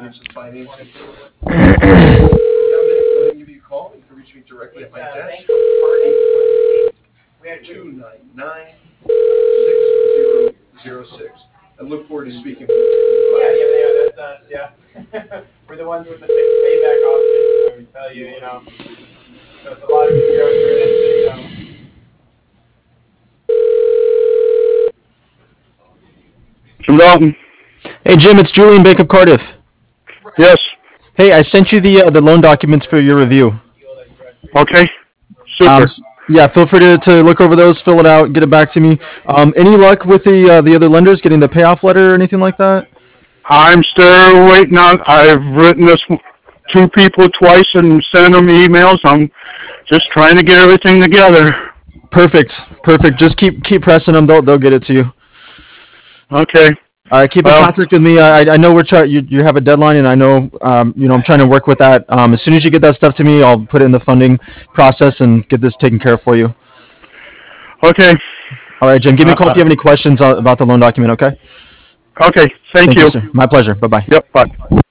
Partners and Financing. Let me give you a call. You can reach me directly at my desk. 299-6006. I look forward to speaking with you. Yeah, that's us, yeah. We're the ones with the fixed payback option, where we tell you, so it's a lot of you go through this, Jim Dalton. Hey Jim, it's Julian, Bank of Cardiff. Yes. Hey, I sent you the loan documents for your review. Okay. Super. Yeah, feel free to look over those, fill it out, get it back to me. Any luck with the other lenders getting the payoff letter or anything like that? I'm still waiting on. I've written this two people twice and sent them emails. I'm just trying to get everything together. Perfect. Just keep pressing them. They'll get it to you. Okay. All right, keep in contact with me. I know you have a deadline, and I know I'm trying to work with that. As soon as you get that stuff to me, I'll put it in the funding process and get this taken care of for you. Okay. All right, Jim. Give me a call if you have any questions about the loan document. Okay. Okay. Thank you. Sir. My pleasure. Bye bye. Yep. Bye.